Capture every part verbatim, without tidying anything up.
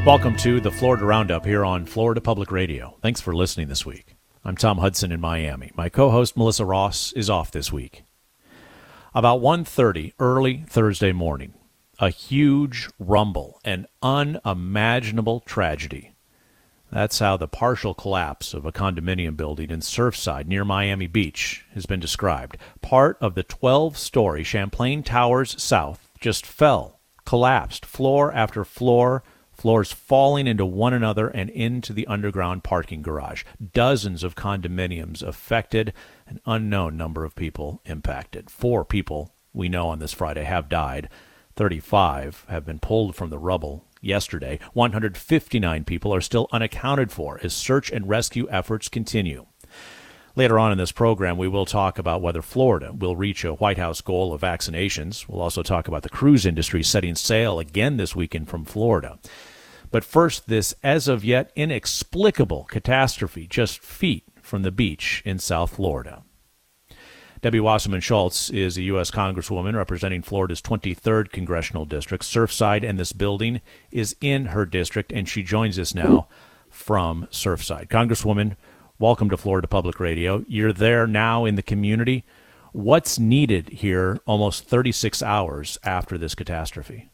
Welcome to the Florida Roundup here on Florida Public Radio. Thanks for listening this week. I'm Tom Hudson in Miami. My co-host Melissa Ross is off this week. About one thirty early Thursday morning, a huge rumble, an unimaginable tragedy. That's how the partial collapse of a condominium building in Surfside near Miami Beach has been described. Part of the twelve-story Champlain Towers South just fell, collapsed, floor after floor, floors falling into one another and into the underground parking garage. Dozens of condominiums affected, an unknown number of people impacted. Four people, we know on this Friday, have died. thirty-five have been pulled from the rubble yesterday. one hundred fifty-nine people are still unaccounted for as search and rescue efforts continue. Later on in this program, we will talk about whether Florida will reach a White House goal of vaccinations. We'll also talk about the cruise industry setting sail again this weekend from Florida. But first, this as-of-yet inexplicable catastrophe just feet from the beach in South Florida. Debbie Wasserman Schultz is a U S Congresswoman representing Florida's twenty-third Congressional District. Surfside and this building is in her district, and she joins us now from Surfside. Congresswoman, welcome to Florida Public Radio. You're there now in the community. What's needed here almost thirty-six hours after this catastrophe?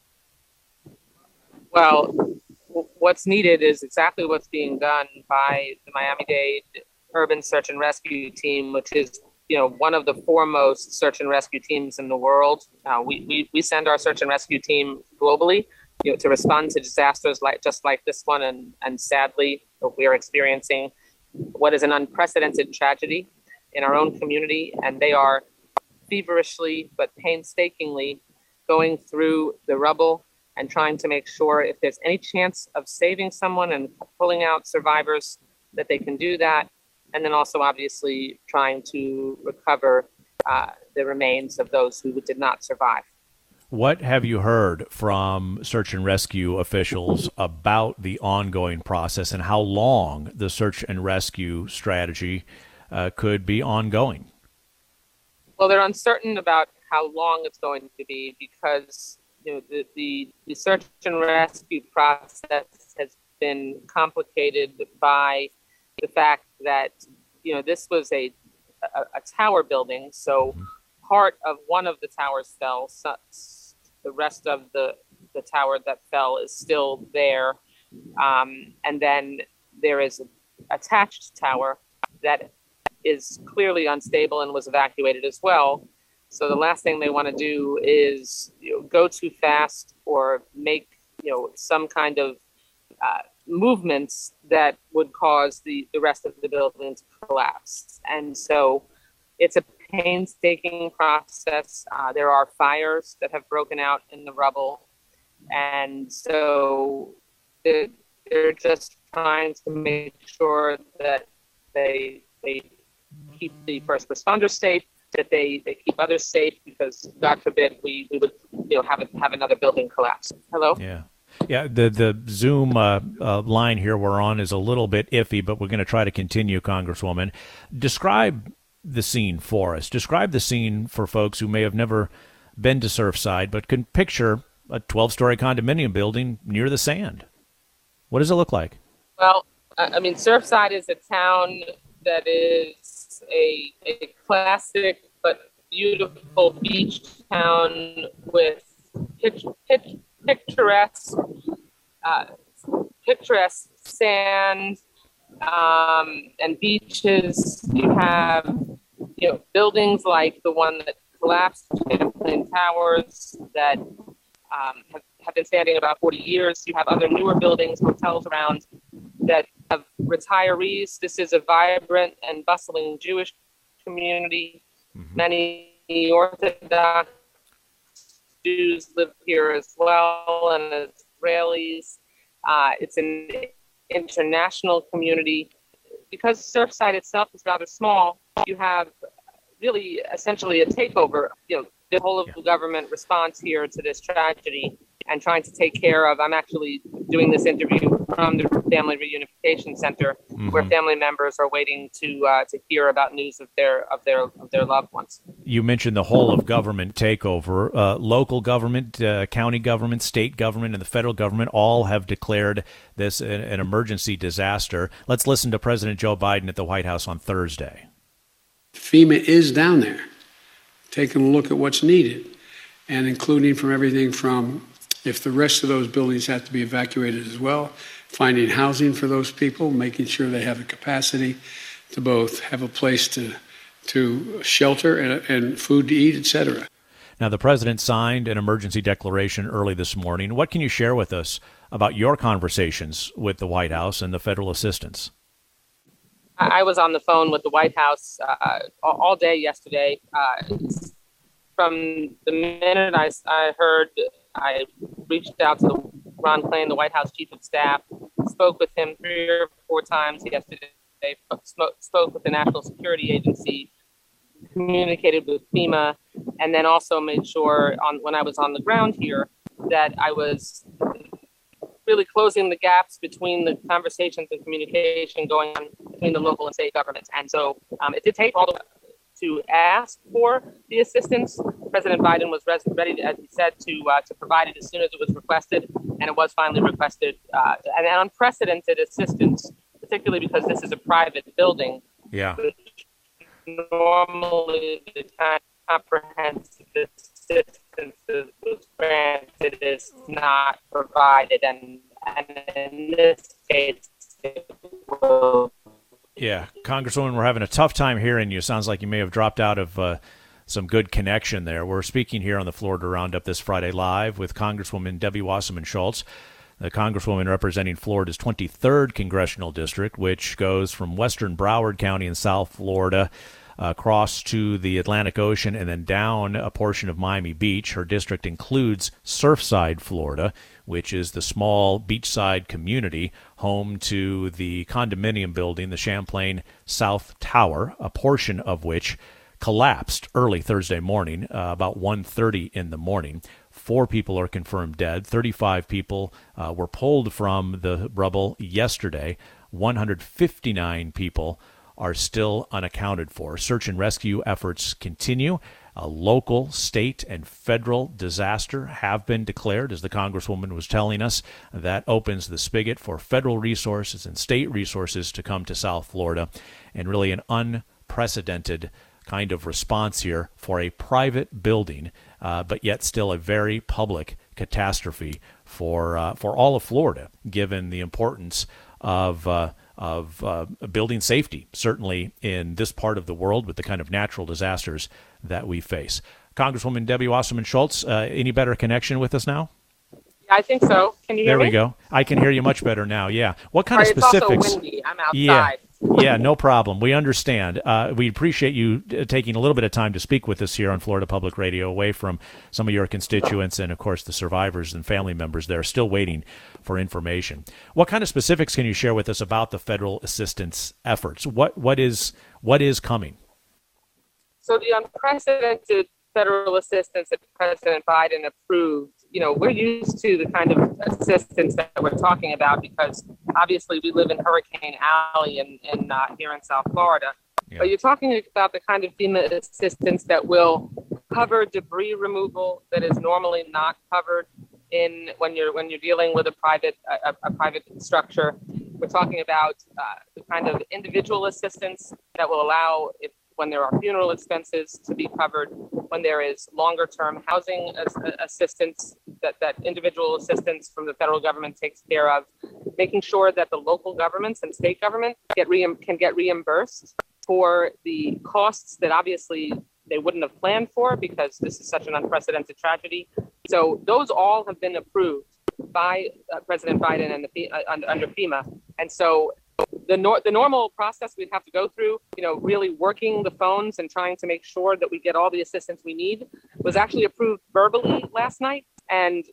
Well, what's needed is exactly what's being done by the Miami-Dade Urban Search and Rescue Team, which is, you know, one of the foremost search and rescue teams in the world. Uh, we, we we send our search and rescue team globally, you know, to respond to disasters like just like this one, and and sadly, we are experiencing what is an unprecedented tragedy in our own community, and they are feverishly but painstakingly going through the rubble and trying to make sure if there's any chance of saving someone and pulling out survivors, that they can do that. And then also obviously trying to recover uh, the remains of those who did not survive. What have you heard from search and rescue officials about the ongoing process and how long the search and rescue strategy uh, could be ongoing? Well, they're uncertain about how long it's going to be because you know, the, the, the search and rescue process has been complicated by the fact that, you know, this was a, a, a tower building. So part of one of the towers fell. So the rest of the, the tower that fell is still there. Um, and then there is an attached tower that is clearly unstable and was evacuated as well. So the last thing they want to do is, you know, go too fast or make, you know, some kind of uh, movements that would cause the, the rest of the building to collapse. And so it's a painstaking process. Uh, there are fires that have broken out in the rubble. And so they're, they're just trying to make sure that they, they keep the first responders safe, that they, they keep others safe, because God forbid we, we would, you know, have a, have another building collapse. Hello? Yeah. Yeah, the, the Zoom uh, uh, line here we're on is a little bit iffy, but we're going to try to continue, Congresswoman. Describe the scene for us. Describe the scene for folks who may have never been to Surfside, but can picture a twelve-story condominium building near the sand. What does it look like? Well, I mean, Surfside is a town that is a, a classic but beautiful beach town with pitch, pitch, picturesque, uh, picturesque sand um, and beaches. You have, you know, buildings like the one that collapsed, Champlain Towers, that um, have, have been standing about forty years. You have other newer buildings, hotels around that have retirees. This is a vibrant and bustling Jewish community. Mm-hmm. Many Orthodox Jews live here as well, and Israelis. Uh, it's an international community. Because Surfside itself is rather small, you have really essentially a takeover. You know, the whole of Yeah. the government response here to this tragedy and trying to take care of. I'm actually doing this interview from the Family Reunification Center, Mm-hmm. where family members are waiting to uh, to hear about news of their of their of their loved ones. You mentioned the whole of government takeover. Uh, local government, uh, county government, state government, and the federal government all have declared this an, an emergency disaster. Let's listen to President Joe Biden at the White House on Thursday. FEMA is down there, taking a look at what's needed, and including from everything from if the rest of those buildings have to be evacuated as well, finding housing for those people, making sure they have the capacity to both have a place to to shelter and, and food to eat, et cetera. Now, the president signed an emergency declaration early this morning. What can you share with us about your conversations with the White House and the federal assistance? I was on the phone with the White House uh, all day yesterday. Uh, from the minute I, I heard, I reached out to Ron Klain, the White House Chief of Staff, spoke with him three or four times yesterday, spoke with the National Security Agency, communicated with FEMA, and then also made sure on when I was on the ground here that I was really closing the gaps between the conversations and communication going on between the local and state governments. And so um, it did take all the way to ask for the assistance. President Biden was ready, as he said, to uh, to provide it as soon as it was requested, and it was finally requested, uh, and an unprecedented assistance, particularly because this is a private building. Yeah. Normally, the kind of comprehensive assistance that was granted is not provided, and, and in this case, it will. Yeah, Congresswoman, we're having a tough time hearing you. Sounds like you may have dropped out of uh, some good connection there. We're speaking here on the Florida Roundup this Friday live with Congresswoman Debbie Wasserman Schultz, the Congresswoman representing Florida's twenty-third Congressional District, which goes from western Broward County in South Florida across to the Atlantic Ocean and then down a portion of Miami Beach. Her district includes Surfside, Florida, which is the small beachside community home to the condominium building, the Champlain South Tower, a portion of which collapsed early Thursday morning, uh, about one thirty in the morning. Four people are confirmed dead. thirty-five people uh, were pulled from the rubble yesterday. one hundred fifty-nine people are still unaccounted for. Search and rescue efforts continue. A local, state, and federal disaster have been declared, as the Congresswoman was telling us. That opens the spigot for federal resources and state resources to come to South Florida, and really an unprecedented kind of response here for a private building, uh, but yet still a very public catastrophe for uh, for all of Florida, given the importance of uh, of uh, building safety, certainly in this part of the world with the kind of natural disasters that we face. Congresswoman Debbie Wasserman Schultz, uh, any better connection with us now? Yeah, I think so. Can you hear there me? There we go. I can hear you much better now, yeah. What kind Sorry, of specifics? It's also windy. I'm outside. Yeah. Yeah, no problem. We understand. Uh, we appreciate you uh, taking a little bit of time to speak with us here on Florida Public Radio, away from some of your constituents and, of course, the survivors and family members that are still waiting for information. What kind of specifics can you share with us about the federal assistance efforts? What what is what is coming? So the unprecedented federal assistance that President Biden approved, you know, we're used to the kind of assistance that we're talking about because obviously we live in Hurricane Alley in, in uh, here in South Florida. Yeah. But you're talking about the kind of FEMA assistance that will cover debris removal that is normally not covered in when you're when you're dealing with a private a, a private structure. We're talking about uh, the kind of individual assistance that will allow if when there are funeral expenses to be covered, when there is longer-term housing assistance, that, that individual assistance from the federal government takes care of, making sure that the local governments and state government get re- can get reimbursed for the costs that obviously they wouldn't have planned for because this is such an unprecedented tragedy. So those all have been approved by uh, President Biden and the, uh, under FEMA. And so The, nor- the normal process we'd have to go through, you know, really working the phones and trying to make sure that we get all the assistance we need was actually approved verbally last night. And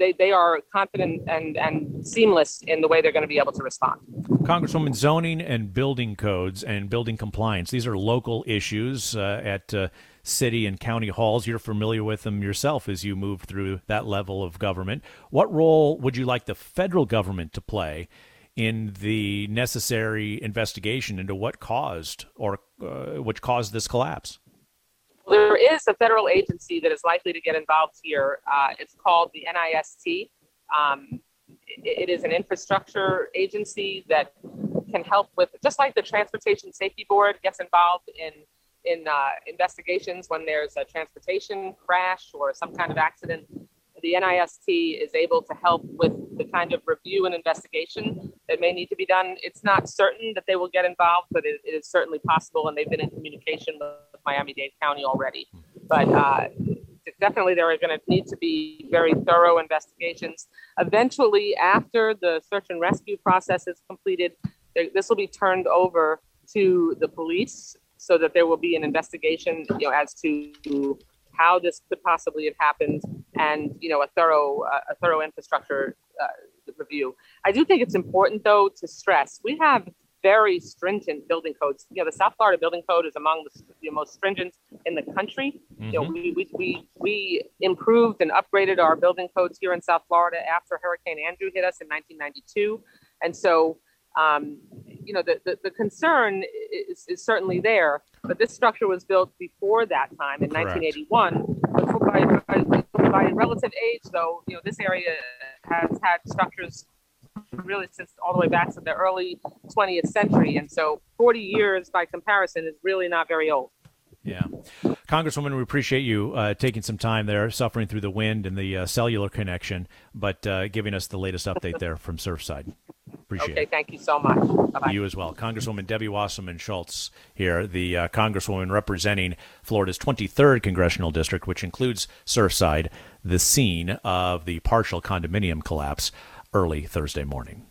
they, they are confident and, and seamless in the way they're going to be able to respond. Congresswoman, zoning and building codes and building compliance, these are local issues uh, at uh, city and county halls. You're familiar with them yourself as you move through that level of government. What role would you like the federal government to play in the necessary investigation into what caused or uh, which caused this collapse? Well, there is a federal agency that is likely to get involved here. Uh, it's called the N I S T. Um, it, it is an infrastructure agency that can help with, just like the Transportation Safety Board gets involved in in uh, investigations when there's a transportation crash or some kind of accident. The N I S T is able to help with the kind of review and investigation that may need to be done. It's not certain that they will get involved, but it, it is certainly possible, and they've been in communication with Miami-Dade County already. But uh, definitely there are going to need to be very thorough investigations. Eventually, after the search and rescue process is completed, this will be turned over to the police so that there will be an investigation, you know, as to how this could possibly have happened, and you know, a thorough, uh, a thorough infrastructure uh, review. I do think it's important, though, to stress we have very stringent building codes. You know, the South Florida Building Code is among the, the most stringent in the country. Mm-hmm. You know, we, we we we improved and upgraded our building codes here in South Florida after Hurricane Andrew hit us in nineteen ninety-two, and so. Um, you know, the, the, the concern is, is certainly there, but this structure was built before that time in Correct. nineteen eighty-one. But for, by, by, by relative age, though, you know, this area has had structures really since all the way back to the early twentieth century. And so forty years by comparison is really not very old. Yeah. Congresswoman, we appreciate you uh, taking some time there, suffering through the wind and the uh, cellular connection, but uh, giving us the latest update there from Surfside. Appreciate okay, it. Thank you so much. Bye-bye. You as well. Congresswoman Debbie Wasserman Schultz here, the uh, Congresswoman representing Florida's twenty-third Congressional District, which includes Surfside, the scene of the partial condominium collapse early Thursday morning.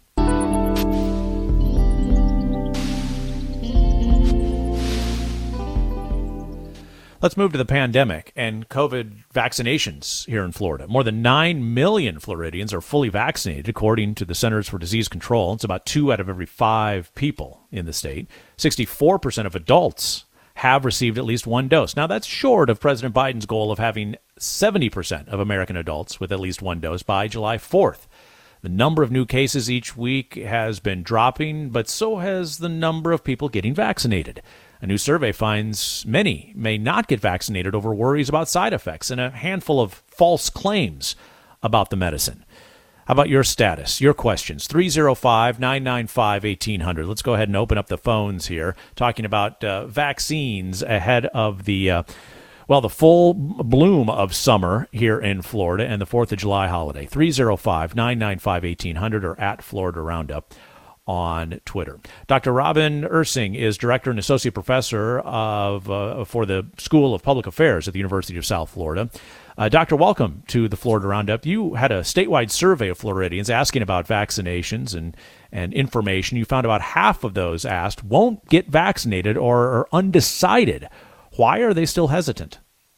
Let's move to the pandemic and COVID vaccinations here in Florida. More than nine million Floridians are fully vaccinated, according to the Centers for Disease Control. It's about two out of every five people in the state. sixty-four percent of adults have received at least one dose. Now, that's short of President Biden's goal of having seventy percent of American adults with at least one dose by July fourth. The number of new cases each week has been dropping, but so has the number of people getting vaccinated. A new survey finds many may not get vaccinated over worries about side effects and a handful of false claims about the medicine. How about your status, your questions? three oh five, nine nine five, eighteen hundred. Let's go ahead and open up the phones here, talking about uh, vaccines ahead of the, uh, well, the full bloom of summer here in Florida and the fourth of July holiday. three oh five, nine nine five, eighteen hundred or at Florida Roundup on Twitter. Doctor Robin Ursing is director and associate professor of uh, for the School of Public Affairs at the University of South Florida. Uh, Doctor, welcome to the Florida Roundup. You had a statewide survey of Floridians asking about vaccinations and, and information. You found about half of those asked won't get vaccinated or are undecided. Why are they still hesitant?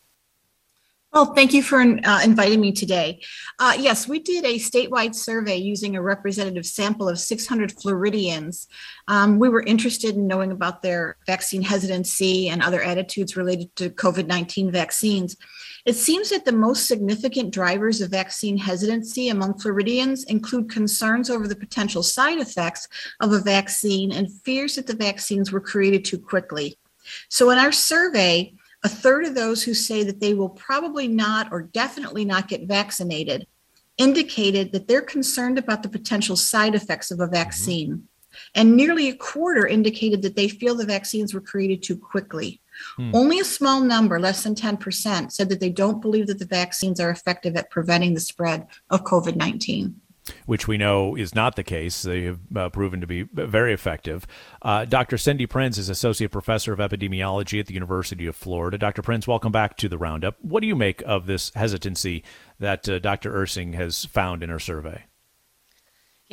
Well, thank you for uh, inviting me today. Uh, yes, we did a statewide survey using a representative sample of six hundred Floridians. Um, we were interested in knowing about their vaccine hesitancy and other attitudes related to COVID nineteen vaccines. It seems that the most significant drivers of vaccine hesitancy among Floridians include concerns over the potential side effects of a vaccine and fears that the vaccines were created too quickly. So in our survey, a third of those who say that they will probably not or definitely not get vaccinated indicated that they're concerned about the potential side effects of a vaccine. Mm-hmm. And nearly a quarter indicated that they feel the vaccines were created too quickly. Hmm. Only a small number, less than ten percent, said that they don't believe that the vaccines are effective at preventing the spread of COVID nineteen. Which we know is not the case. They have uh, proven to be very effective. Uh, Doctor Cindy Prinz is Associate Professor of Epidemiology at the University of Florida. Doctor Prinz, welcome back to the Roundup. What do you make of this hesitancy that uh, Doctor Ursing has found in her survey?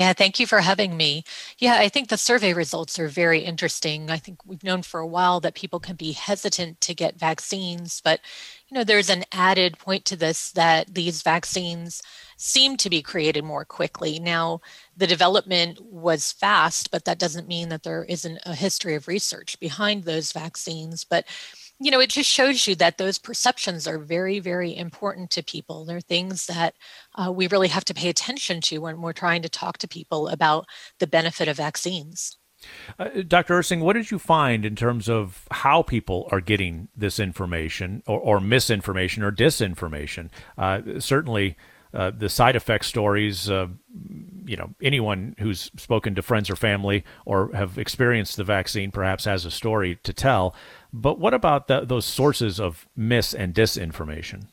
Yeah, thank you for having me. Yeah, I think the survey results are very interesting. I think we've known for a while that people can be hesitant to get vaccines, but you know, there's an added point to this that these vaccines seem to be created more quickly. Now, the development was fast, but that doesn't mean that there isn't a history of research behind those vaccines. But you know, it just shows you that those perceptions are very, very important to people. They're things that uh, we really have to pay attention to when we're trying to talk to people about the benefit of vaccines. Uh, Doctor Ursing, what did you find in terms of how people are getting this information or, or misinformation or disinformation? Uh, certainly, uh, the side effect stories, uh, you know, anyone who's spoken to friends or family or have experienced the vaccine perhaps has a story to tell. But what about the, those sources of mis and disinformation?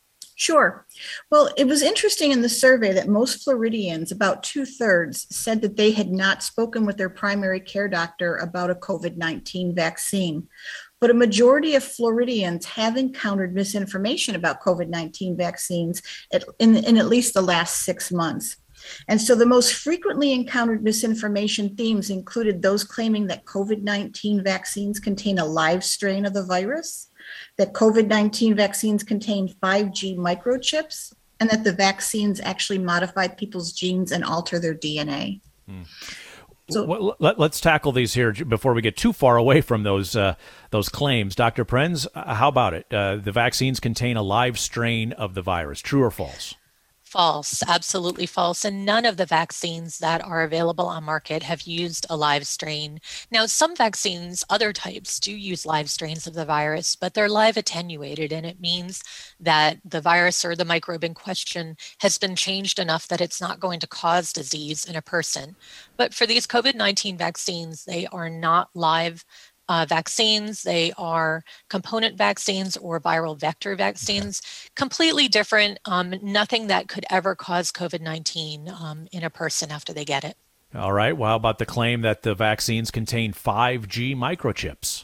Sure. Well, it was interesting in the survey that most Floridians, about two thirds, said that they had not spoken with their primary care doctor about a COVID nineteen vaccine. But a majority of Floridians have encountered misinformation about COVID nineteen vaccines in, in at least the last six months. And so the most frequently encountered misinformation themes included those claiming that COVID nineteen vaccines contain a live strain of the virus, that COVID nineteen vaccines contain five G microchips, and that the vaccines actually modify people's genes and alter their D N A. Hmm. So well, let, let's tackle these here before we get too far away from those uh, those claims. Doctor Prenz, how about it? Uh, the vaccines contain a live strain of the virus. True or false? False, absolutely false. And none of the vaccines that are available on market have used a live strain. Now, some vaccines, other types, do use live strains of the virus, but they're live attenuated, and it means that the virus or the microbe in question has been changed enough that it's not going to cause disease in a person. But for these COVID nineteen vaccines, they are not live Uh, vaccines. They are component vaccines or viral vector vaccines, completely different, um, nothing that could ever cause COVID nineteen um, in a person after they get it. All right. Well, how about the claim that the vaccines contain five G microchips?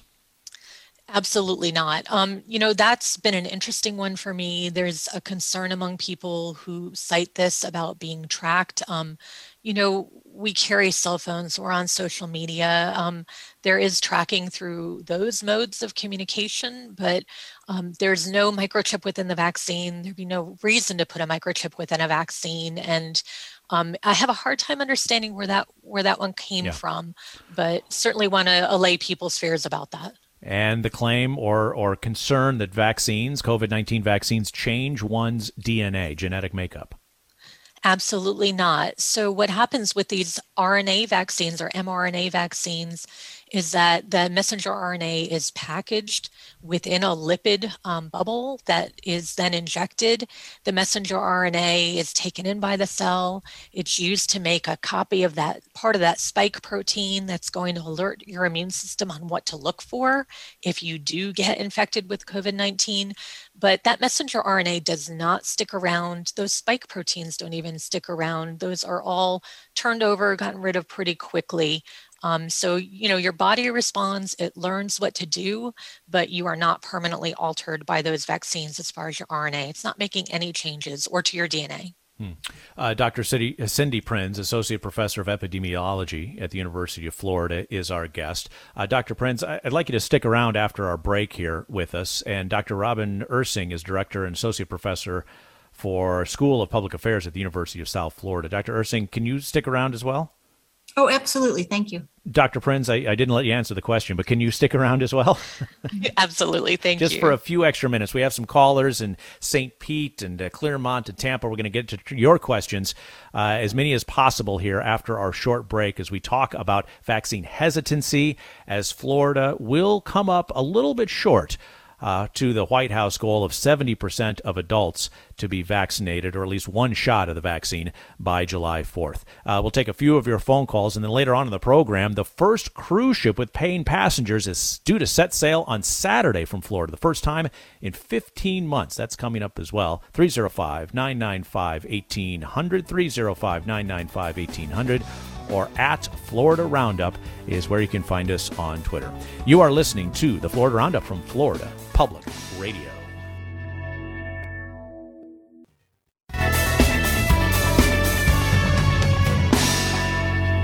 Absolutely not. Um, you know, that's been an interesting one for me. There's a concern among people who cite this about being tracked. Um, you know, we carry cell phones, we're on social media. Um, there is tracking through those modes of communication, but um, there's no microchip within the vaccine. There'd be no reason to put a microchip within a vaccine. And um, I have a hard time understanding where that where that one came yeah. from, but certainly want to allay people's fears about that. And the claim or or concern that vaccines, COVID nineteen vaccines, change one's D N A, genetic makeup. Absolutely not. So what happens with these R N A vaccines or mRNA vaccines is that the messenger R N A is packaged within a lipid um, bubble that is then injected. The messenger R N A is taken in by the cell. It's used to make a copy of that part of that spike protein that's going to alert your immune system on what to look for if you do get infected with COVID nineteen. But that messenger R N A does not stick around. Those spike proteins don't even stick around. Those are all turned over, gotten rid of pretty quickly. Um, so, you know, your body responds, it learns what to do, but you are not permanently altered by those vaccines as far as your R N A. It's not making any changes or to your D N A. Hmm. Uh, Doctor Cindy, Cindy Prenz, Associate Professor of Epidemiology at the University of Florida, is our guest. Uh, Doctor Prenz, I'd like you to stick around after our break here with us. And Doctor Robin Ursing is Director and Associate Professor for School of Public Affairs at the University of South Florida. Doctor Ursing, can you stick around as well? Oh, absolutely. Thank you. Doctor Prenz, I, I didn't let you answer the question, but can you stick around as well? Absolutely. Thank Just you. Just for a few extra minutes. We have some callers in Saint Pete and uh, Clearmont and Tampa. We're going to get to your questions, uh, as many as possible here after our short break as we talk about vaccine hesitancy, as Florida will come up a little bit short Uh, to the White House goal of seventy percent of adults to be vaccinated, or at least one shot of the vaccine by July fourth. Uh, we'll take a few of your phone calls, and then later on in the program, the first cruise ship with paying passengers is due to set sail on Saturday from Florida, the first time in fifteen months. That's coming up as well. three oh five, nine nine five, one eight hundred, three oh five, nine nine five, one eight hundred, or at Florida Roundup is where you can find us on Twitter. You are listening to the Florida Roundup from Florida Public Radio.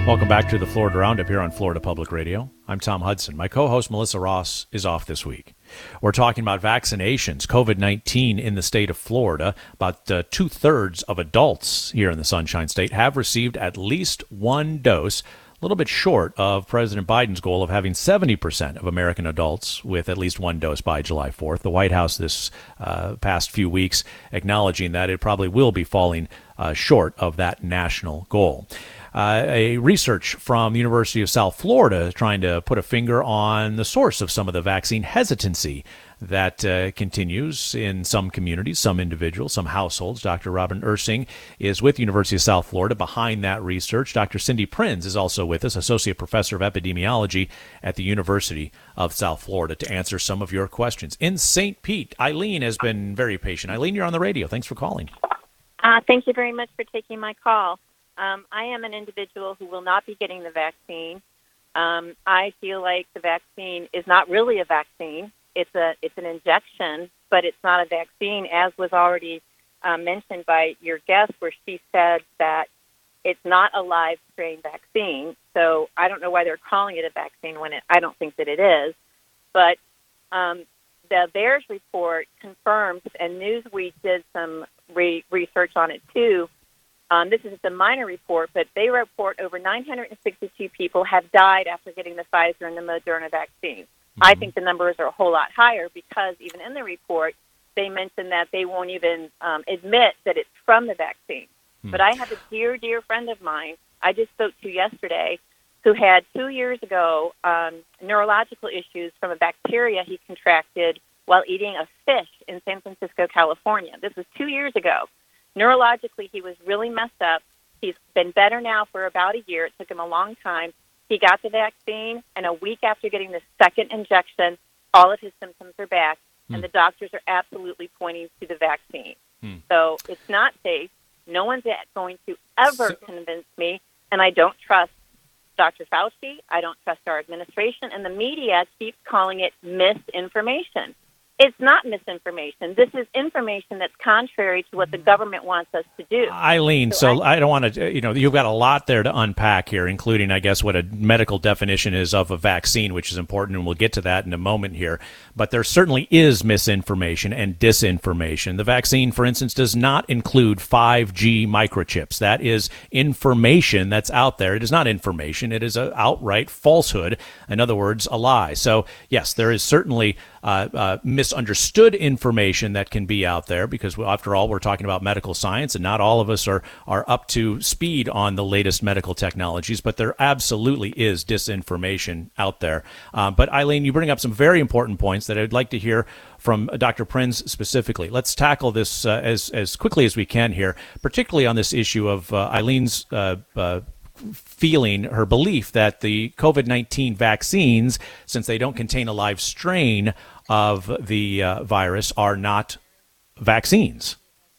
Welcome back to the Florida Roundup here on Florida Public Radio. I'm Tom Hudson. My co-host Melissa Ross is off this week. We're talking about vaccinations, COVID nineteen in the state of Florida. About uh, two-thirds of adults here in the Sunshine State have received at least one dose, a little bit short of President Biden's goal of having seventy percent of American adults with at least one dose by July fourth. The White House this uh, past few weeks acknowledging that it probably will be falling uh, short of that national goal. Uh, a research from the University of South Florida trying to put a finger on the source of some of the vaccine hesitancy that uh, continues in some communities, some individuals, some households. Doctor Robin Ursing is with University of South Florida behind that research. Doctor Cindy Prinz is also with us, Associate Professor of Epidemiology at the University of South Florida, to answer some of your questions. In Saint Pete, Eileen has been very patient. Eileen, you're on the radio. Thanks for calling. Uh, thank you very much for taking my call. Um, I am an individual who will not be getting the vaccine. Um, I feel like the vaccine is not really a vaccine. It's a it's an injection, but it's not a vaccine, as was already uh, mentioned by your guest, where she said that it's not a live strain vaccine. So I don't know why they're calling it a vaccine when it, I don't think that it is. But um, the VAERS report confirms, and Newsweek did some re- research on it too. Um, this is a minor report, but they report over nine hundred sixty-two people have died after getting the Pfizer and the Moderna vaccine. Mm-hmm. I think the numbers are a whole lot higher because even in the report, they mention that they won't even um, admit that it's from the vaccine. Mm-hmm. But I have a dear, dear friend of mine I just spoke to yesterday who had two years ago um, neurological issues from a bacteria he contracted while eating a fish in San Francisco, California. This was two years ago. Neurologically, he was really messed up. He's been better now for about a year. It took him a long time. He got the vaccine, and a week after getting the second injection, all of his symptoms are back, mm. and the doctors are absolutely pointing to the vaccine. Mm. So it's not safe. No one's going to ever so- convince me, and I don't trust Doctor Fauci. I don't trust our administration, and the media keeps calling it misinformation. It's not misinformation. This is information that's contrary to what the government wants us to do. Eileen, so, so I, I don't want to, you know, you've got a lot there to unpack here, including, I guess, what a medical definition is of a vaccine, which is important, and we'll get to that in a moment here. But there certainly is misinformation and disinformation. The vaccine, for instance, does not include five G microchips. That is information that's out there. It is not information. It is an outright falsehood. In other words, a lie. So, yes, there is certainly Uh, uh, misunderstood information that can be out there because, after all, we're talking about medical science, and not all of us are, are up to speed on the latest medical technologies, but there absolutely is disinformation out there. Uh, but, Eileen, you bring up some very important points that I'd like to hear from Doctor Prinz specifically. Let's tackle this uh, as, as quickly as we can here, particularly on this issue of uh, Eileen's uh, uh, feeling, her belief that the COVID nineteen vaccines, since they don't contain a live strain of the uh, virus, are not vaccines.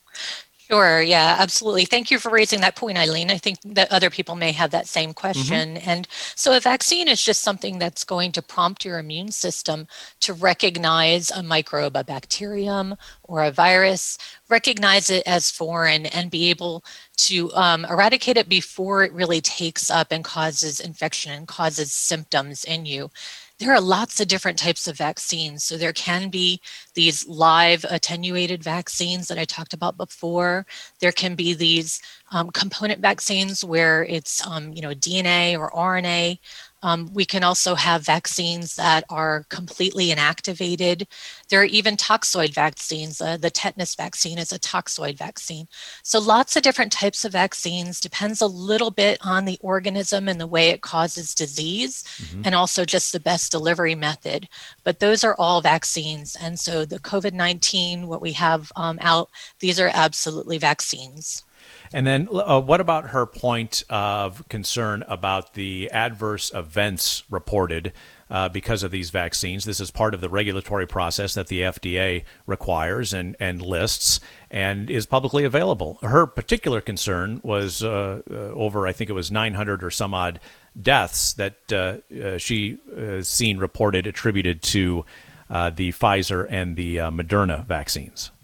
Sure. Yeah, absolutely. Thank you for raising that point, Eileen. I think that other people may have that same question. Mm-hmm. And so a vaccine is just something that's going to prompt your immune system to recognize a microbe, a bacterium, or a virus, recognize it as foreign, and be able to um, eradicate it before it really takes up and causes infection and causes symptoms in you. There are lots of different types of vaccines. So there can be these live attenuated vaccines that I talked about before. There can be these um, component vaccines where it's, um, you know, D N A or R N A. Um, we can also have vaccines that are completely inactivated. There are even toxoid vaccines. Uh, the tetanus vaccine is a toxoid vaccine. So lots of different types of vaccines. Depends a little bit on the organism and the way it causes disease, mm-hmm. and also just the best delivery method. But those are all vaccines. And so the COVID nineteen, what we have um, out, these are absolutely vaccines. And then uh, what about her point of concern about the adverse events reported uh, because of these vaccines? This is part of the regulatory process that the F D A requires and, and lists and is publicly available. Her particular concern was uh, uh, over, I think it was nine hundred or some odd deaths that uh, uh, she uh, seen reported attributed to uh, the Pfizer and the uh, Moderna vaccines.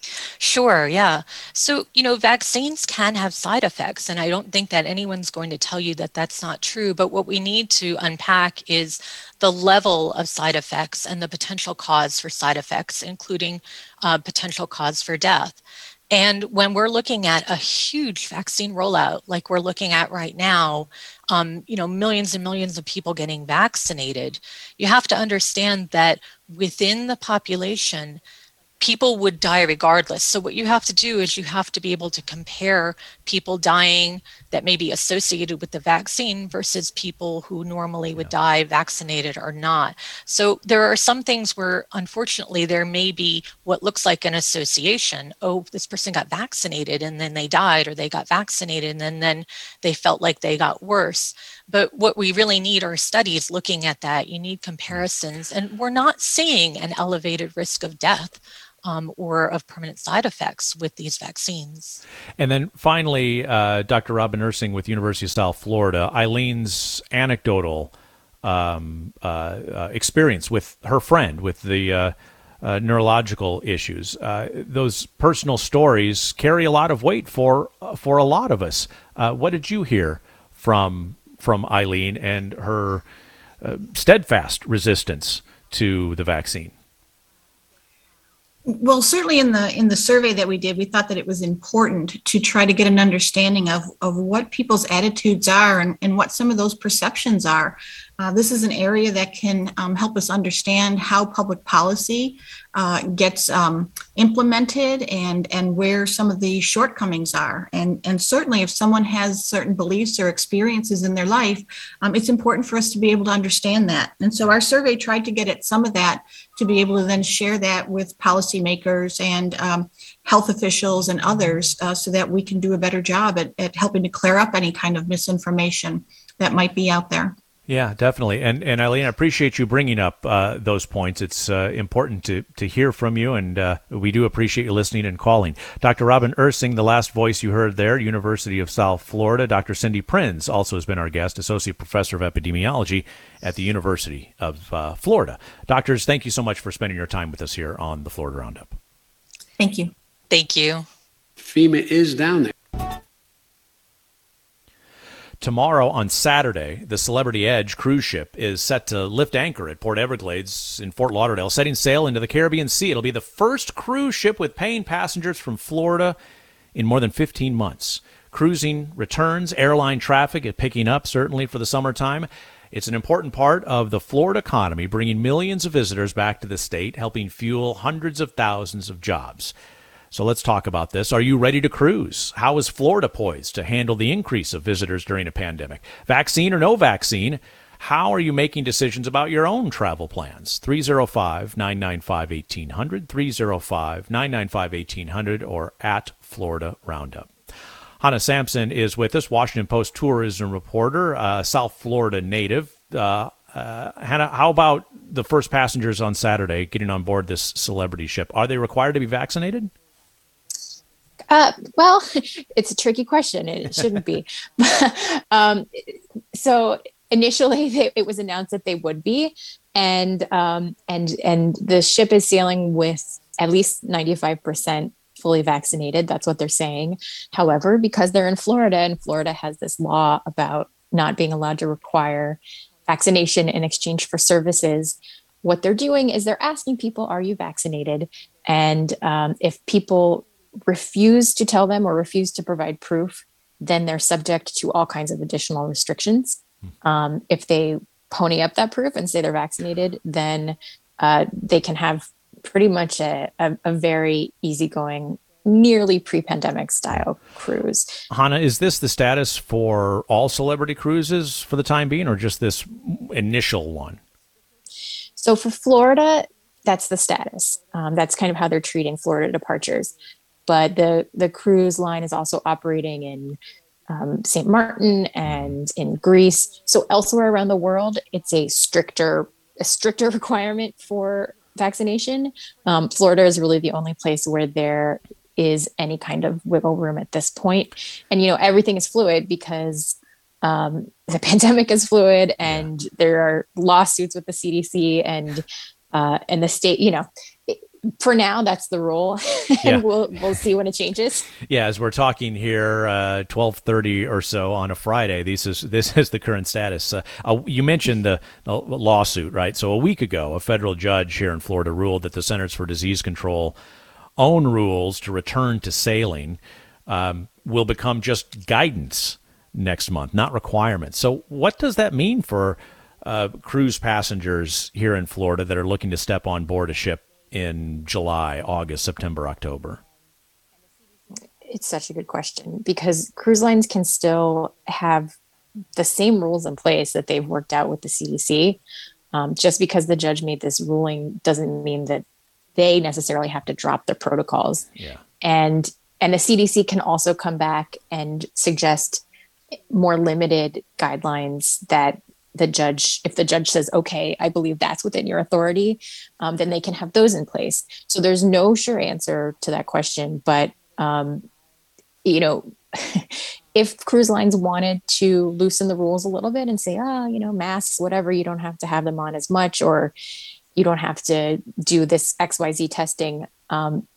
Sure, yeah. So, you know, vaccines can have side effects, and I don't think that anyone's going to tell you that that's not true. But what we need to unpack is the level of side effects and the potential cause for side effects, including uh, potential cause for death. And when we're looking at a huge vaccine rollout, like we're looking at right now, um, you know, millions and millions of people getting vaccinated, you have to understand that within the population, people would die regardless. So what you have to do is you have to be able to compare people dying that may be associated with the vaccine versus people who normally would die vaccinated or not. So there are some things where, unfortunately, there may be what looks like an association. Oh, this person got vaccinated and then they died, or they got vaccinated and then they felt like they got worse. But what we really need are studies looking at that. You need comparisons, and we're not seeing an elevated risk of death Um, or of permanent side effects with these vaccines. And then finally, uh, Doctor Robin Ursing with University of South Florida, Eileen's anecdotal um, uh, uh, experience with her friend with the uh, uh, neurological issues. Uh, those personal stories carry a lot of weight for uh, for a lot of us. Uh, what did you hear from from Eileen and her uh, steadfast resistance to the vaccine? Well, certainly in the in the survey that we did, we thought that it was important to try to get an understanding of, of what people's attitudes are and, and what some of those perceptions are. Uh, this is an area that can um, help us understand how public policy uh, gets um, implemented and, and where some of the shortcomings are. And, and certainly if someone has certain beliefs or experiences in their life, um, it's important for us to be able to understand that. And so our survey tried to get at some of that to be able to then share that with policymakers and um, health officials and others uh, so that we can do a better job at, at helping to clear up any kind of misinformation that might be out there. Yeah, definitely. And and Eileen, I appreciate you bringing up uh, those points. It's uh, important to, to hear from you, and uh, we do appreciate you listening and calling. Doctor Robin Ursing, the last voice you heard there, University of South Florida. Doctor Cindy Prinz also has been our guest, Associate Professor of Epidemiology at the University of uh, Florida. Doctors, thank you so much for spending your time with us here on the Florida Roundup. Thank you. Thank you. FEMA is down there. Tomorrow on Saturday, the Celebrity Edge cruise ship is set to lift anchor at Port Everglades in Fort Lauderdale, setting sail into the Caribbean Sea. It'll be the first cruise ship with paying passengers from Florida in more than fifteen months. Cruising returns, airline traffic is picking up, certainly for the summertime. It's an important part of the Florida economy, bringing millions of visitors back to the state, helping fuel hundreds of thousands of jobs. So let's talk about this. Are you ready to cruise? How is Florida poised to handle the increase of visitors during a pandemic? Vaccine or no vaccine? How are you making decisions about your own travel plans? three oh five, nine nine five, one eight hundred, three oh five, nine nine five, one eight hundred, or at Florida Roundup. Hannah Sampson is with us, Washington Post tourism reporter, uh, South Florida native. Uh, uh, Hannah, how about the first passengers on Saturday getting on board this celebrity ship? Are they required to be vaccinated? Uh, well, it's a tricky question. It shouldn't be. um, so initially, they, it was announced that they would be, and um, and and the ship is sailing with at least ninety-five percent fully vaccinated. That's what they're saying. However, because they're in Florida, and Florida has this law about not being allowed to require vaccination in exchange for services, what they're doing is they're asking people, "Are you vaccinated?" And um, if people refuse to tell them or refuse to provide proof, then they're subject to all kinds of additional restrictions. Um, if they pony up that proof and say they're vaccinated, then uh, they can have pretty much a, a, a very easygoing, nearly pre-pandemic style cruise. Hannah, is this the status for all celebrity cruises for the time being, or just this initial one? So for Florida, that's the status. Um, that's kind of how they're treating Florida departures. But the, the cruise line is also operating in um, Saint Martin and in Greece. So elsewhere around the world, it's a stricter a stricter requirement for vaccination. Um, Florida is really the only place where there is any kind of wiggle room at this point. And, you know, everything is fluid because um, the pandemic is fluid, and there are lawsuits with the C D C and uh, and the state, you know. for now, that's the rule, and Yeah. we'll we'll see when it changes. Yeah, as we're talking here, uh, twelve thirty or so on a Friday, this is this is the current status. Uh, uh, you mentioned the, the lawsuit, right? So a week ago, a federal judge here in Florida ruled that the Centers for Disease Control own rules to return to sailing um, will become just guidance next month, not requirements. So what does that mean for uh, cruise passengers here in Florida that are looking to step on board a ship in July, August, September, October? It's such a good question, because cruise lines can still have the same rules in place that they've worked out with the C D C. Um, just because the judge made this ruling doesn't mean that they necessarily have to drop their protocols. Yeah. And and the C D C can also come back and suggest more limited guidelines that the judge, if the judge says, okay, I believe that's within your authority, um, then they can have those in place. So there's no sure answer to that question. But, um, you know, if cruise lines wanted to loosen the rules a little bit and say, oh, you know, masks, whatever, you don't have to have them on as much, or you don't have to do this X Y Z testing, um,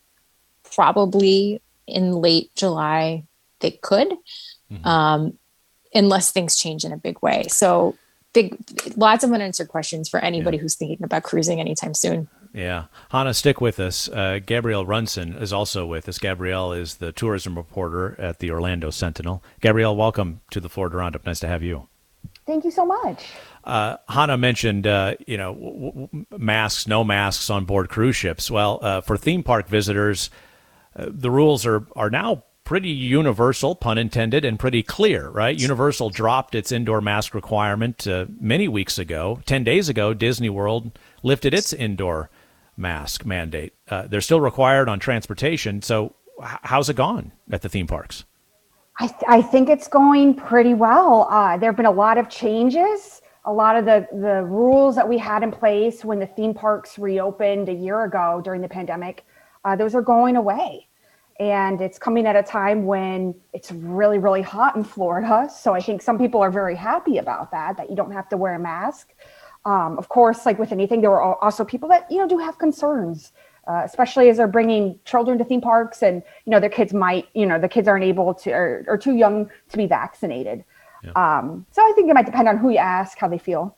probably in late July, they could, mm-hmm. um, unless things change in a big way. So big, lots of unanswered questions for anybody yeah. who's thinking about cruising anytime soon. Yeah. Hannah, stick with us. Uh, Gabrielle Runson is also with us. Gabrielle is the tourism reporter at the Orlando Sentinel. Gabrielle, welcome to the Florida Roundup. Nice to have you. Thank you so much. Uh, Hannah mentioned, uh, you know, w- w- masks, no masks on board cruise ships. Well, uh, for theme park visitors, uh, the rules are, are now pretty universal, pun intended, and pretty clear, right? Universal dropped its indoor mask requirement uh, many weeks ago. Ten days ago, Disney World lifted its indoor mask mandate. Uh, they're still required on transportation. So h- how's it gone at the theme parks? I, th- I think it's going pretty well. Uh, there have been a lot of changes. A lot of the, the rules that we had in place when the theme parks reopened a year ago during the pandemic, uh, those are going away. And it's coming at a time when it's really, really hot in Florida. So I think some people are very happy about that, that you don't have to wear a mask. Um, of course, like with anything, there were also people that, you know, do have concerns, uh, especially as they're bringing children to theme parks and, you know, their kids might, you know, the kids aren't able to, or, or too young to be vaccinated. Yeah. Um, so I think it might depend on who you ask, how they feel.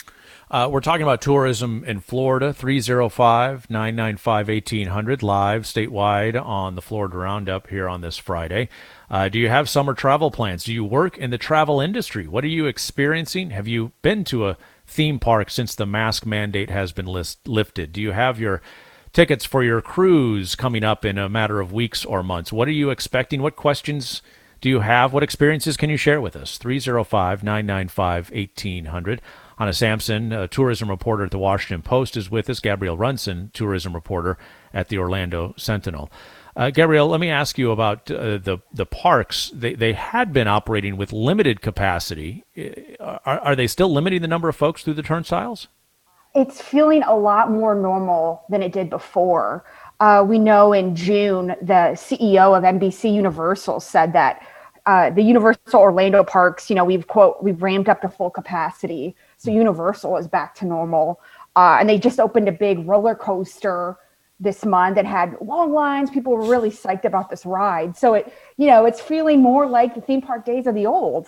Uh, we're talking about tourism in Florida. Three oh five, nine nine five, one eight hundred live statewide on the Florida Roundup here on this Friday. Uh, do you have summer travel plans? Do you work in the travel industry? What are you experiencing? Have you been to a theme park since the mask mandate has been list- lifted? Do you have your tickets for your cruise coming up in a matter of weeks or months? What are you expecting? What questions do you have? What experiences can you share with us? three oh five, nine nine five, one eight hundred. Hannah Sampson, a tourism reporter at the Washington Post, is with us. Gabrielle Runson, tourism reporter at the Orlando Sentinel. Uh, Gabrielle, let me ask you about uh, the the parks. They they had been operating with limited capacity. Are, are they still limiting the number of folks through the turnstiles? It's feeling a lot more normal than it did before. Uh, we know in June, the C E O of N B C Universal said that uh, the Universal Orlando parks, you know, we've quote, we've ramped up to full capacity. So Universal is back to normal. Uh, and they just opened a big roller coaster this month and had long lines. People were really psyched about this ride. So it, you know, it's feeling more like the theme park days of the old.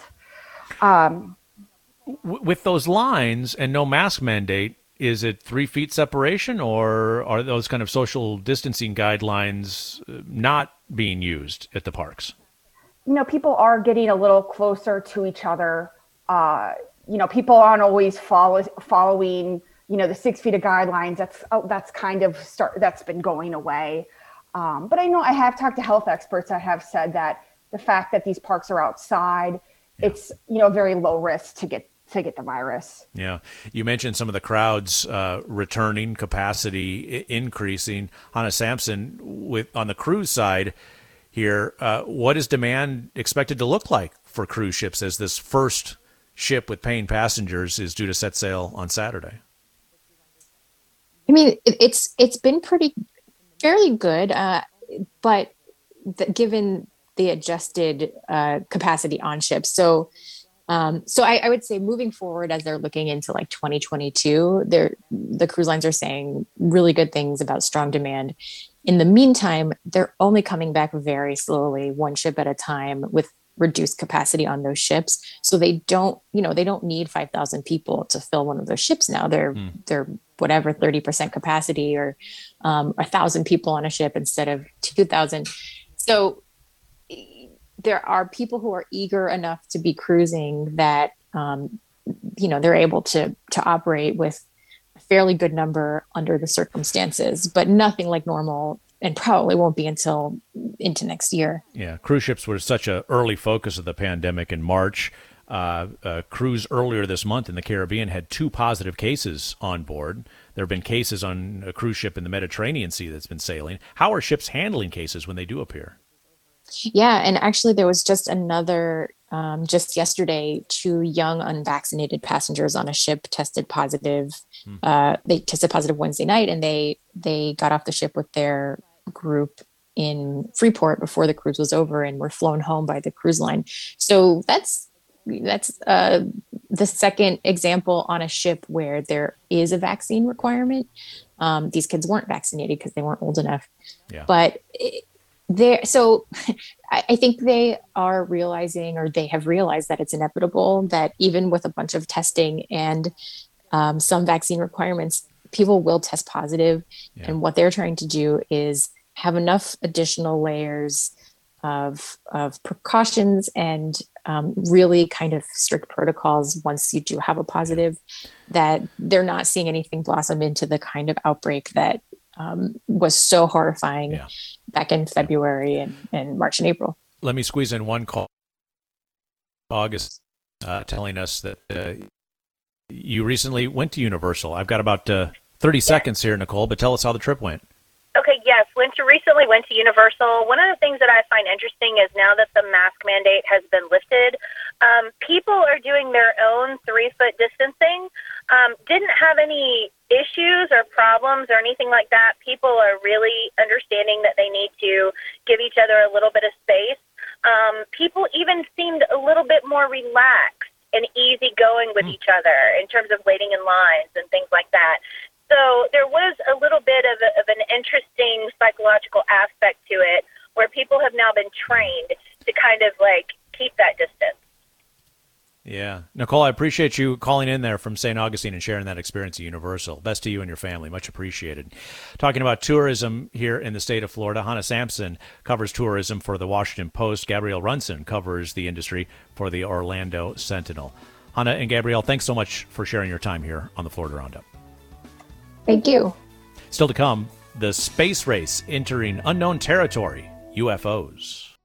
Um, With those lines and no mask mandate, is it three feet separation, or are those kind of social distancing guidelines not being used at the parks? You know, people are getting a little closer to each other. Uh, you know, people aren't always follow, following, you know, the six feet of guidelines. That's oh, that's kind of start that's been going away. Um, but I know I have talked to health experts that have said that the fact that these parks are outside, yeah. it's, you know, very low risk to get to get the virus. Yeah. You mentioned some of the crowds uh, returning, capacity I- increasing. Hannah Sampson, with on the cruise side here, uh, what is demand expected to look like for cruise ships as this first ship with paying passengers is due to set sail on Saturday? I mean, it, it's it's been pretty fairly good, uh, but the, given the adjusted uh, capacity on ships, so Um, so I, I would say moving forward, as they're looking into like twenty twenty-two, they're, the cruise lines are saying really good things about strong demand. In the meantime, they're only coming back very slowly, one ship at a time, with reduced capacity on those ships. So they don't, you know, they don't need five thousand people to fill one of those ships now. They're, mm. they're whatever, thirty percent capacity, or um, a thousand people on a ship instead of two thousand. So there are people who are eager enough to be cruising that, um, you know, they're able to, to operate with a fairly good number under the circumstances, but nothing like normal, and probably won't be until into next year. Yeah, cruise ships were such an early focus of the pandemic in March. Uh, a cruise earlier this month in the Caribbean had two positive cases on board. There have been cases on a cruise ship in the Mediterranean Sea that's been sailing. How are ships handling cases when they do appear? Yeah, and actually there was just another, um, just yesterday, two young unvaccinated passengers on a ship tested positive. Hmm. Uh, they tested positive Wednesday night, and they they got off the ship with their group in Freeport before the cruise was over, and were flown home by the cruise line. So that's that's uh, the second example on a ship where there is a vaccine requirement. Um, these kids weren't vaccinated because they weren't old enough, yeah. but it, There, so I think they are realizing, or they have realized, that it's inevitable that even with a bunch of testing and um, some vaccine requirements, people will test positive. Yeah. And what they're trying to do is have enough additional layers of, of precautions and um, really kind of strict protocols once you do have a positive, that they're not seeing anything blossom into the kind of outbreak that um, was so horrifying yeah. back in February and, and March and April. Let me squeeze in one call. August uh, telling us that uh, you recently went to Universal. I've got about uh, thirty yes. seconds here, Nicole, but tell us how the trip went. Okay, yes. Went to recently went to Universal. One of the things that I find interesting is now that the mask mandate has been lifted, um, people are doing their own three-foot distancing. Um, didn't have any issues or problems or anything like that. People are really understanding that they need to give each other a little bit of space. Um, people even seemed a little bit more relaxed and easygoing with mm. each other in terms of waiting in lines and things like that. So there was a little bit of, a, of an interesting psychological aspect to it, where people have now been trained to kind of like keep that distance. Yeah. Nicole, I appreciate you calling in there from Saint Augustine and sharing that experience at Universal. Best to you and your family. Much appreciated. Talking about tourism here in the state of Florida, Hannah Sampson covers tourism for the Washington Post. Gabrielle Runson covers the industry for the Orlando Sentinel. Hannah and Gabrielle, thanks so much for sharing your time here on the Florida Roundup. Thank you. Still to come, the space race entering unknown territory, U F Os.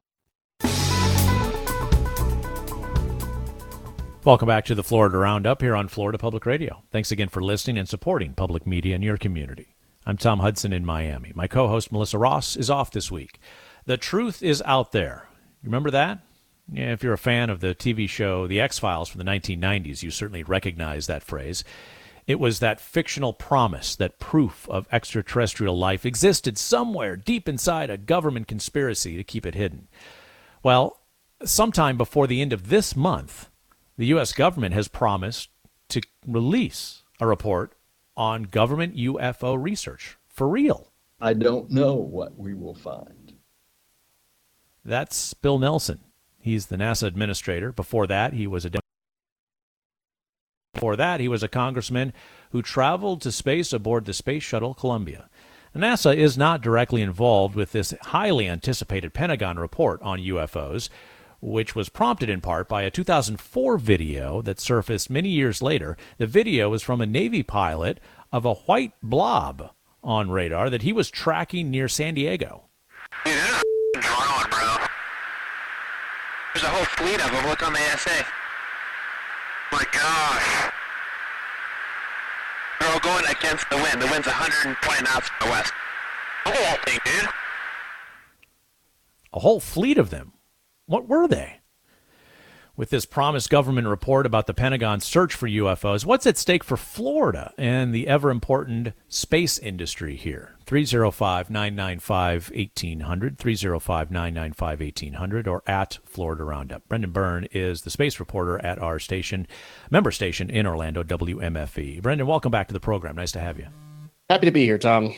Welcome back to the Florida Roundup here on Florida Public Radio. Thanks again for listening and supporting public media in your community. I'm Tom Hudson in Miami. My co-host Melissa Ross is off this week. The truth is out there. Remember that? Yeah, if you're a fan of the T V show The X-Files from the nineteen nineties, you certainly recognize that phrase. It was that fictional promise that proof of extraterrestrial life existed somewhere deep inside a government conspiracy to keep it hidden. Well, sometime before the end of this month, the U S government has promised to release a report on government U F O research. For real. I don't know what we will find. That's Bill Nelson. He's the NASA administrator. Before that, he was a Before that, he was a congressman who traveled to space aboard the Space Shuttle Columbia. NASA is not directly involved with this highly anticipated Pentagon report on U F Os, which was prompted in part by a two thousand four video that surfaced many years later. The video was from a Navy pilot of a white blob on radar that he was tracking near San Diego. Dude, there's a drone, bro. There's a whole fleet of them. Look on the A S A. My gosh. They're all going against the wind. The wind's one hundred twenty knots from the west. Look at that thing, dude. A whole fleet of them. What were they? With this promised government report about the Pentagon's search for U F Os, what's at stake for Florida and the ever-important space industry here? three oh five, nine nine five, one eight hundred, three oh five, nine nine five, one eight hundred, or at Florida Roundup. Brendan Byrne is the space reporter at our station, member station in Orlando, W M F E. Brendan, welcome back to the program. Nice to have you. Happy to be here, Tom.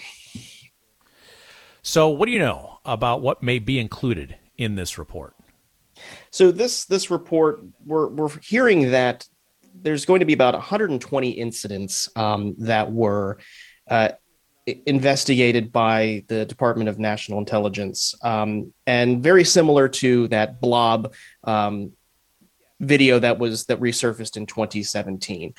So what do you know about what may be included in this report? So this this report, we're we're hearing that there's going to be about one hundred twenty incidents um, that were uh, investigated by the Department of National Intelligence, um, and very similar to that blob um, video that was that resurfaced in twenty seventeen.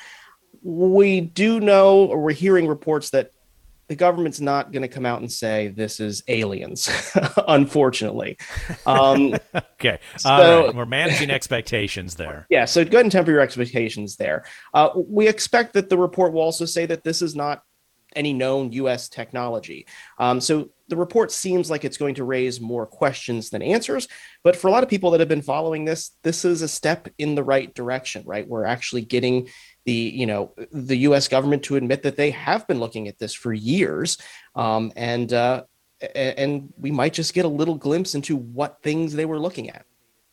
We do know, or we're hearing reports that the government's not going to come out and say this is aliens, unfortunately. Um, okay. So, All right. We're managing expectations there. Yeah. So go ahead and temper your expectations there. Uh, we expect that the report will also say that this is not any known U S technology. Um, so the report seems like it's going to raise more questions than answers. But for a lot of people that have been following this, this is a step in the right direction, right? We're actually getting the, you know, the U S government to admit that they have been looking at this for years. Um, and, uh, and we might just get a little glimpse into what things they were looking at.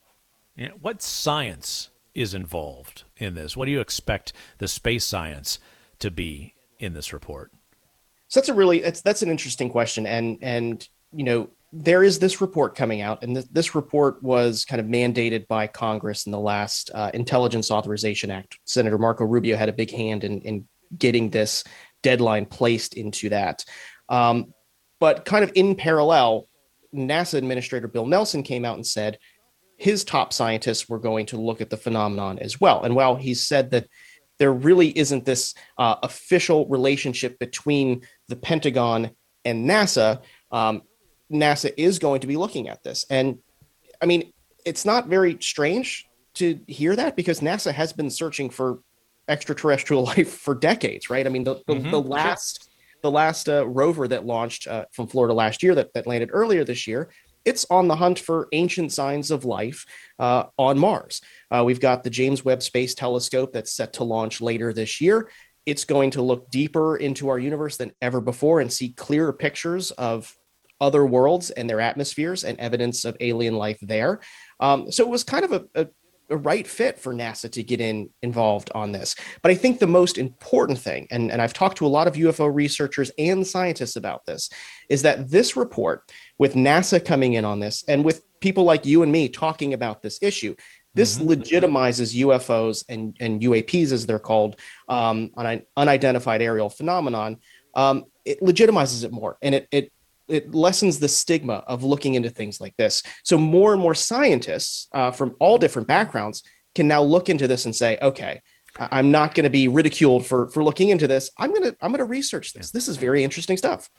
Yeah, what science is involved in this? What do you expect the space science to be in this report? So that's a really, that's, that's an interesting question. And, and, you know, there is this report coming out, and th- this report was kind of mandated by Congress in the last uh, Intelligence Authorization Act. Senator Marco Rubio had a big hand in, in getting this deadline placed into that. Um, but kind of in parallel, NASA Administrator Bill Nelson came out and said his top scientists were going to look at the phenomenon as well. And while he said that there really isn't this uh, official relationship between the Pentagon and NASA, um, NASA is going to be looking at this. And I mean, it's not very strange to hear that because NASA has been searching for extraterrestrial life for decades, right? I mean, the, the, Mm-hmm. the last the last uh, rover that launched uh, from Florida last year that, that landed earlier this year, it's on the hunt for ancient signs of life uh, on Mars. Uh, we've got the James Webb Space Telescope that's set to launch later this year. It's going to look deeper into our universe than ever before and see clearer pictures of other worlds and their atmospheres and evidence of alien life there. Um, so it was kind of a, a, a right fit for NASA to get in involved on this. But I think the most important thing, and, and I've talked to a lot of U F O researchers and scientists about this, is that this report, with NASA coming in on this and with people like you and me talking about this issue, this mm-hmm. legitimizes U F Os and, and U A Ps, as they're called, um, on an unidentified aerial phenomenon. Um, it legitimizes it more, and it, it it lessens the stigma of looking into things like this. So more and more scientists uh, from all different backgrounds can now look into this and say, okay, I'm not going to be ridiculed for, for looking into this. I'm going to, I'm going to research this. This is very interesting stuff.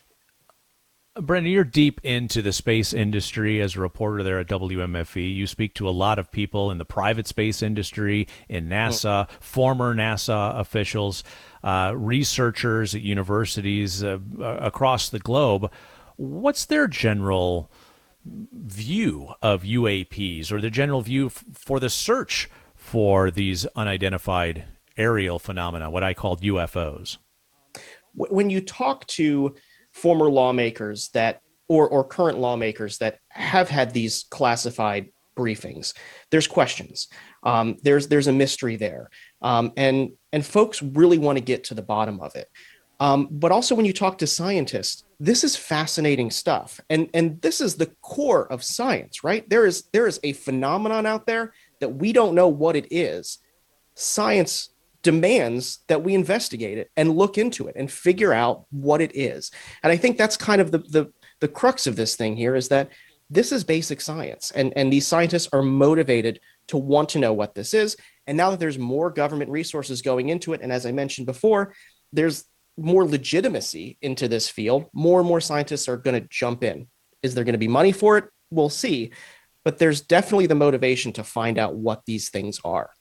Brendan, you're deep into the space industry as a reporter there at W M F E. You speak to a lot of people in the private space industry, in NASA, mm. former NASA officials, uh, researchers at universities uh, across the globe. What's their general view of U A Ps, or the general view f- for the search for these unidentified aerial phenomena, what I called U F Os? When you talk to former lawmakers that, or, or current lawmakers that have had these classified briefings, there's questions. Um, there's there's a mystery there, um, and and folks really want to get to the bottom of it. Um, but also when you talk to scientists, this is fascinating stuff. And, and this is the core of science, right? There is, there is a phenomenon out there that we don't know what it is. Science demands that we investigate it and look into it and figure out what it is. And I think that's kind of the, the, the crux of this thing here, is that this is basic science. And, and these scientists are motivated to want to know what this is. And now that there's more government resources going into it, and as I mentioned before, there's more legitimacy into this field, more and more scientists are going to jump in. Is there going to be money for it? We'll see. But there's definitely the motivation to find out what these things are.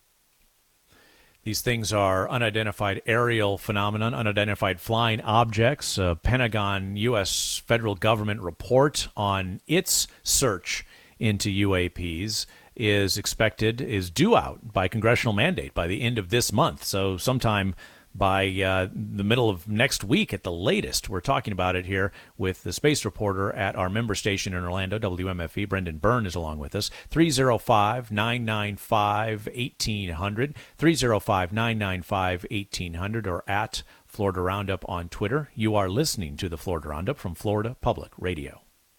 These things are unidentified aerial phenomenon, unidentified flying objects. A Pentagon U S federal government report on its search into U A Ps is expected, is due out by congressional mandate by the end of this month. So sometime by uh, the middle of next week at the latest. We're talking about it here with the space reporter at our member station in Orlando, W M F E. Brendan Byrne is along with us. three oh five, nine nine five, one eight hundred, three oh five, nine nine five, one eight hundred, or at Florida Roundup on Twitter. You are listening to the Florida Roundup from Florida Public Radio.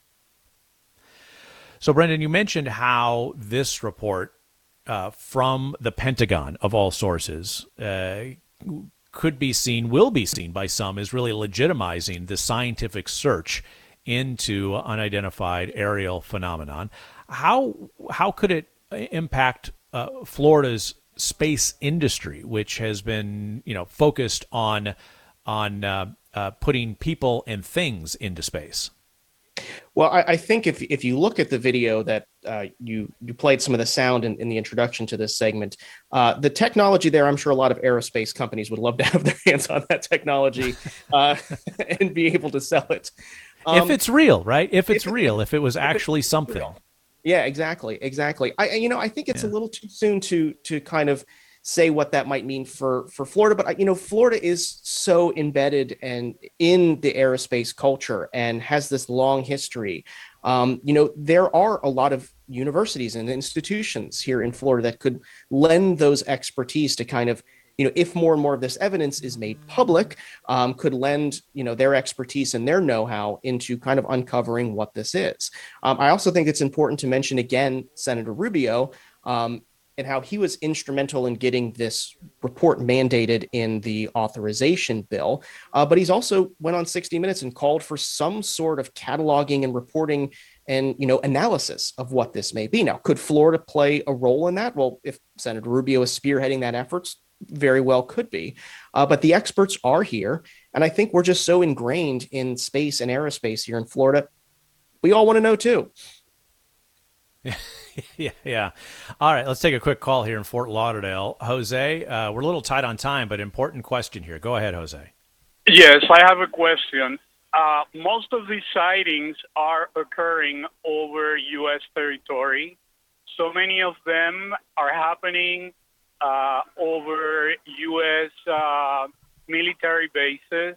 So, Brendan, you mentioned how this report uh, from the Pentagon, of all sources, uh, could be seen, will be seen by some as really legitimizing the scientific search into unidentified aerial phenomenon. How how could it impact uh, Florida's space industry, which has been, you know, focused on on uh, uh, putting people and things into space? Well, I, I think if if you look at the video that uh, you you played some of the sound in, in the introduction to this segment, uh, the technology there, I'm sure a lot of aerospace companies would love to have their hands on that technology uh, and be able to sell it. Um, if it's real, right? If it's if real, if it was actually something. Real. Yeah, exactly, exactly. I you know I think it's yeah. a little too soon to to kind of say what that might mean for for Florida, but you know, Florida is so embedded and in the aerospace culture and has this long history. Um, you know, there are a lot of universities and institutions here in Florida that could lend those expertise to kind of, you know, if more and more of this evidence is made public, um, could lend, you know, their expertise and their know-how into kind of uncovering what this is. Um, I also think it's important to mention again, Senator Rubio, um, and how he was instrumental in getting this report mandated in the authorization bill. Uh, but he's also went on sixty minutes and called for some sort of cataloging and reporting and, you know, analysis of what this may be. Now, could Florida play a role in that? Well, if Senator Rubio is spearheading that efforts, very well could be. Uh, but the experts are here. And I think we're just so ingrained in space and aerospace here in Florida. We all want to know too. Yeah. Yeah, yeah. All right, let's take a quick call here in Fort Lauderdale. Jose, uh, we're a little tight on time, but important question here. Go ahead, Jose. Yes, I have a question. Uh, most of these sightings are occurring over U S territory. So many of them are happening uh, over U S uh, military bases.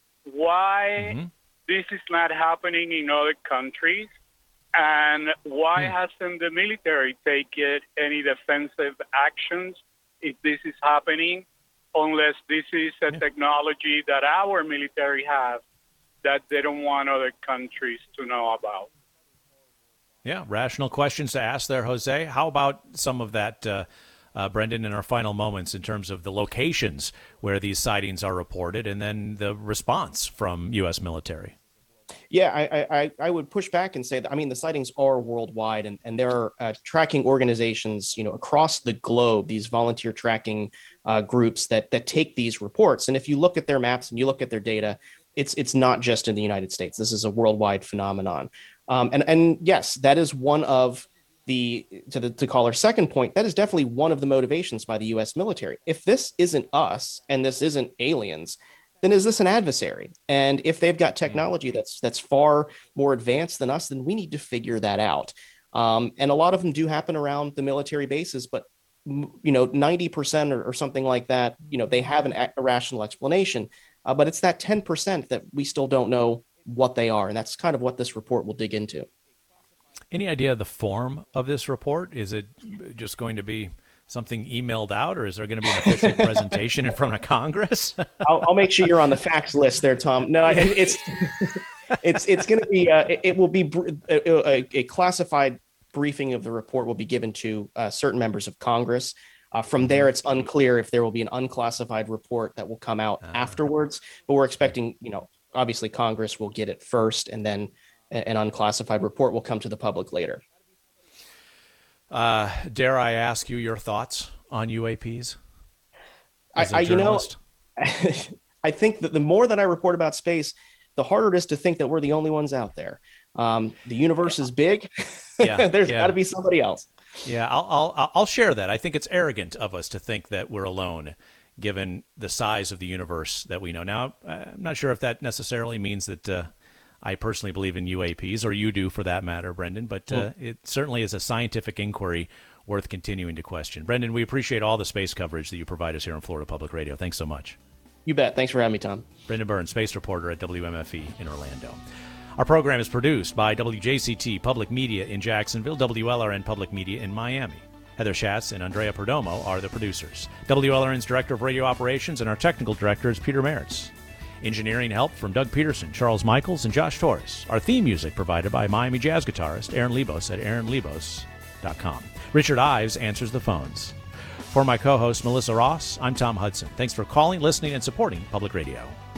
Why mm-hmm. this is not happening in other countries? And why hmm. hasn't the military taken any defensive actions if this is happening, unless this is a yeah. technology that our military have that they don't want other countries to know about? Yeah, rational questions to ask there, Jose. How about some of that, uh, uh, Brendan, in our final moments in terms of the locations where these sightings are reported and then the response from U S military? Yeah, I, I I would push back and say that, I mean, the sightings are worldwide, and, and there are uh, tracking organizations, you know, across the globe, these volunteer tracking uh, groups that that take these reports. And if you look at their maps and you look at their data, it's it's not just in the United States. This is a worldwide phenomenon. Um, and, and yes, that is one of the, to the to call our second point, that is definitely one of the motivations by the U S military. If this isn't us and this isn't aliens, then is this an adversary? And if they've got technology that's that's far more advanced than us, then we need to figure that out. Um, and a lot of them do happen around the military bases, but you know, ninety percent or, or something like that, you know, they have an a- rational explanation, uh, but it's that ten percent that we still don't know what they are. And that's kind of what this report will dig into. Any idea of the form of this report? Is it just going to be something emailed out, or is there going to be an official presentation in front of Congress? I'll, I'll make sure you're on the facts list there, Tom. No, it's it's it's going to be uh, it, it will be a, a, a classified briefing of the report will be given to uh, certain members of Congress. Uh, from there, it's unclear if there will be an unclassified report that will come out uh, afterwards. But we're expecting, you know, obviously Congress will get it first, and then an unclassified report will come to the public later. Uh, dare I ask you your thoughts on U A Ps? I, I you know, I think that the more that I report about space, the harder it is to think that we're the only ones out there. Um, the universe is big. Yeah, There's yeah. got to be somebody else. Yeah, I'll, I'll I'll share that. I think it's arrogant of us to think that we're alone, given the size of the universe that we know. Now, I'm not sure if that necessarily means that uh, I personally believe in U A Ps, or you do for that matter, Brendan, but uh, it certainly is a scientific inquiry worth continuing to question. Brendan, we appreciate all the space coverage that you provide us here on Florida Public Radio. Thanks so much. You bet. Thanks for having me, Tom. Brendan Byrne, space reporter at W M F E in Orlando. Our program is produced by W J C T Public Media in Jacksonville, W L R N Public Media in Miami. Heather Schatz and Andrea Perdomo are the producers. W L R N's Director of Radio Operations and our technical director is Peter Meritz. Engineering help from Doug Peterson, Charles Michaels, and Josh Torres. Our theme music provided by Miami jazz guitarist Aaron Lebos at aaron lebos dot com. Richard Ives answers the phones. For my co-host Melissa Ross, I'm Tom Hudson. Thanks for calling, listening, and supporting Public Radio.